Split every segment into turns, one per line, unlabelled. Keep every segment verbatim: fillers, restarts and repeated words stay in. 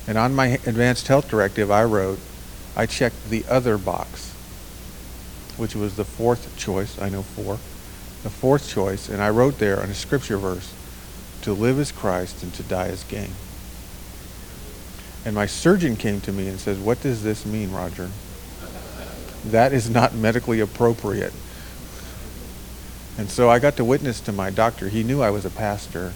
And on my advanced health directive, I wrote, I checked the other box, which was the fourth choice. I know four. The fourth choice, and I wrote there on a scripture verse, to live as Christ and to die as gain. And my surgeon came to me and says, what does this mean, Roger? That is not medically appropriate. And so I got to witness to my doctor. He knew I was a pastor.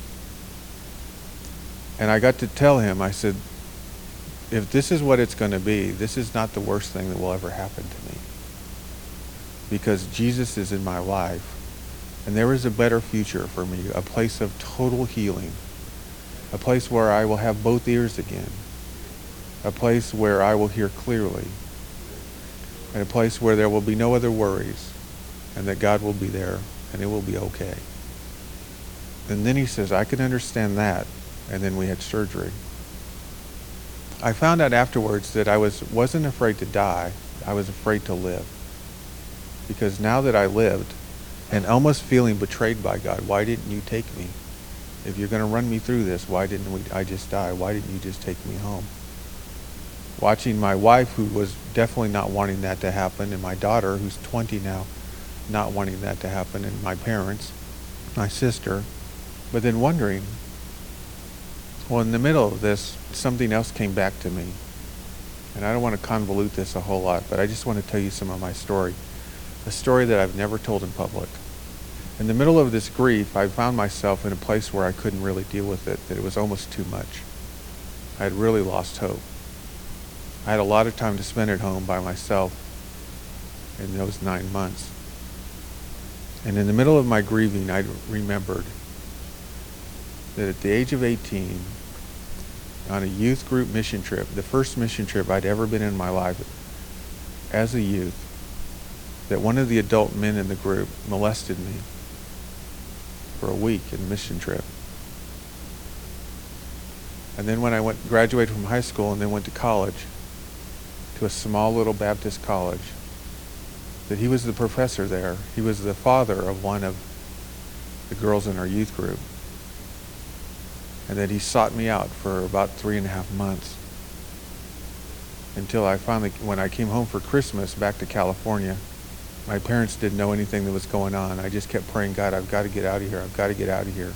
And I got to tell him, I said, if this is what it's going to be, this is not the worst thing that will ever happen to me. Because Jesus is in my life. And there is a better future for me, a place of total healing. A place where I will have both ears again. A place where I will hear clearly. And a place where there will be no other worries. And that God will be there and it will be okay. And then he says, I can understand that. And then we had surgery. I found out afterwards that I was, wasn't afraid to die. I was afraid to live. Because now that I lived and almost feeling betrayed by God, why didn't you take me? If you're going to run me through this, why didn't we, I just die? Why didn't you just take me home? Watching my wife, who was definitely not wanting that to happen, and my daughter, who's twenty now, not wanting that to happen, and my parents, my sister, but then wondering, well, in the middle of this, something else came back to me. And I don't want to convolute this a whole lot, but I just want to tell you some of my story. A story that I've never told in public. In the middle of this grief, I found myself in a place where I couldn't really deal with it, that it was almost too much. I had really lost hope. I had a lot of time to spend at home by myself in those nine months. And in the middle of my grieving, I remembered that at the age of eighteen, on a youth group mission trip, the first mission trip I'd ever been in my life as a youth, that one of the adult men in the group molested me for a week in a mission trip. And then when I went graduated from high school and then went to college, to a small little Baptist college, that he was the professor there. He was the father of one of the girls in our youth group. And that he sought me out for about three and a half months. Until I finally, when I came home for Christmas back to California, my parents didn't know anything that was going on. I just kept praying, God, I've got to get out of here. I've got to get out of here.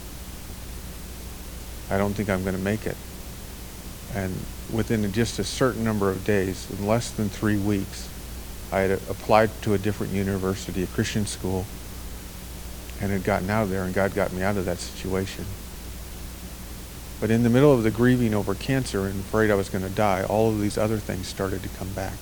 I don't think I'm going to make it. And within just a certain number of days, in less than three weeks, I had applied to a different university, a Christian school, and had gotten out of there, and God got me out of that situation. But in the middle of the grieving over cancer and afraid I was going to die, all of these other things started to come back.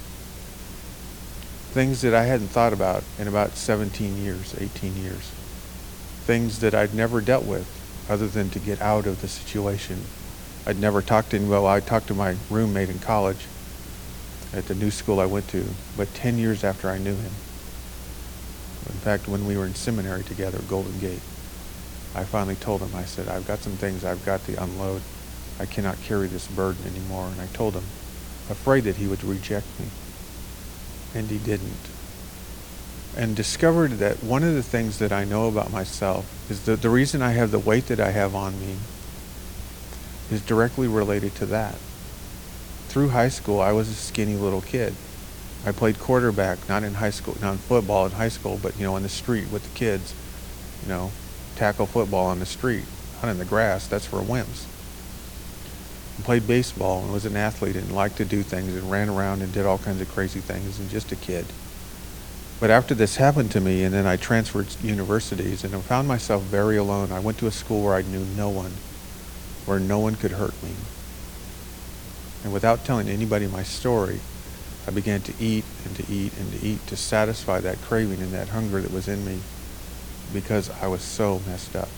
Things that I hadn't thought about in about seventeen years, eighteen years. Things that I'd never dealt with other than to get out of the situation. I'd never talked to anyone. Well, I talked to my roommate in college at the new school I went to, but ten years after I knew him. In fact, when we were in seminary together, Golden Gate, I finally told him, I said, I've got some things I've got to unload. I cannot carry this burden anymore. And I told him, afraid that he would reject me. And he didn't. And discovered that one of the things that I know about myself is that the reason I have the weight that I have on me is directly related to that. Through high school, I was a skinny little kid. I played quarterback, not in high school, not in football in high school, but, you know, on the street with the kids, you know, tackle football on the street, not in the grass. That's for wimps. I played baseball and was an athlete and liked to do things and ran around and did all kinds of crazy things and just a kid. But after this happened to me, and then I transferred universities, and I found myself very alone. I went to a school where I knew no one, where no one could hurt me. And without telling anybody my story, I began to eat and to eat and to eat to satisfy that craving and that hunger that was in me, because I was so messed up.